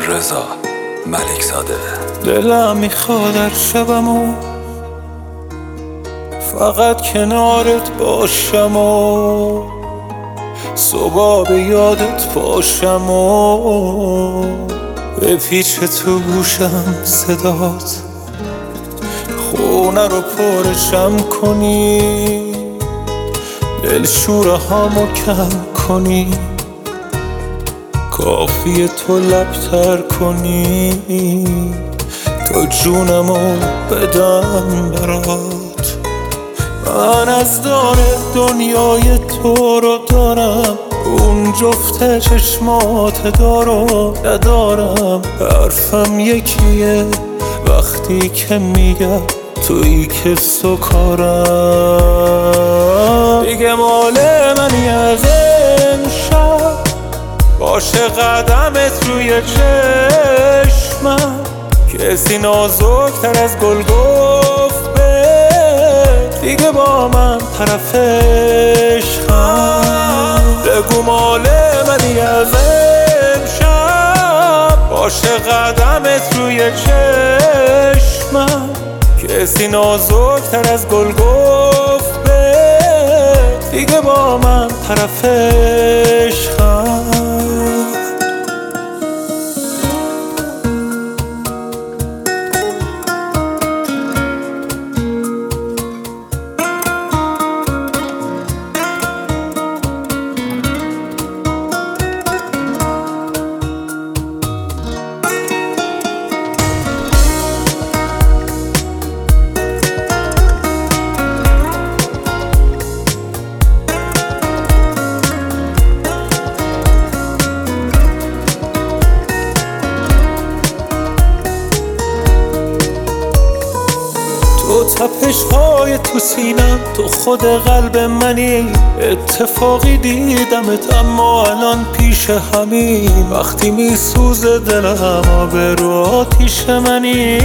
رضا ملکزاده. دلم میخواد هر شبمو فقط کنارت باشم و صبح به یادت باشم و به پیچ تو گوشم صدات خونه رو پرشم کنی، دلشوره هامو کم کنی، کافیه تو لبتر کنی تا جونمو بدم برات. من از دار دنیای تو رو دارم، اون جفت چشمات دارو ندارم. حرفم یکیه وقتی که میگم تویی که سکارم. دیگه مال منی از امشب، باشه قدمت روی چشمم، کسی نازکتر از گل گفت به دیگه با من طرف عشقم. بگو مال منی از امشب، باشه قدمت روی چشمم، کسی نازکتر از گل گفت به دیگه با من طرف عشقم. تو تپش‌های تو سینم، تو خود قلب منی. اتفاقی دیدمت اما الان پیش همین، وقتی میسوزه دلم آبرو آتیش منی.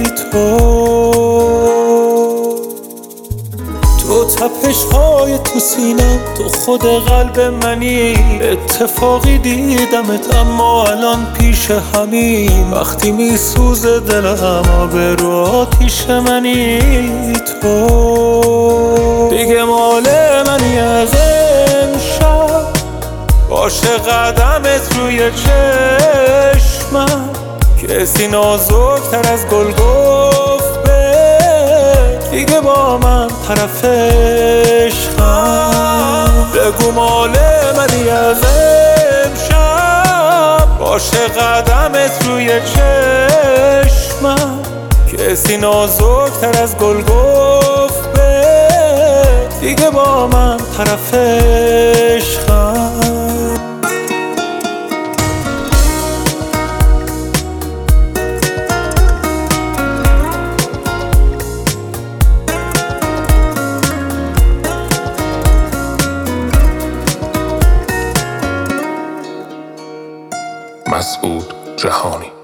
تو تپش‌های تو سینم، تو خود قلب منی. اتفاقی دیدمت اما الان پیش همین، وقتی میسوزه دلم آبرو آتیش منی. تو دیگه مال منی از امشب، باشه قدمت روی چشمم، کسی نازکتر از گل گفت به دیگه با من طرف عشقم. بگو مال منی از امشب، باشه قدمت روی چشمم، کسی نازکتر از گل گفت به دیگه با من طرف عشقم. مسعود جهانی.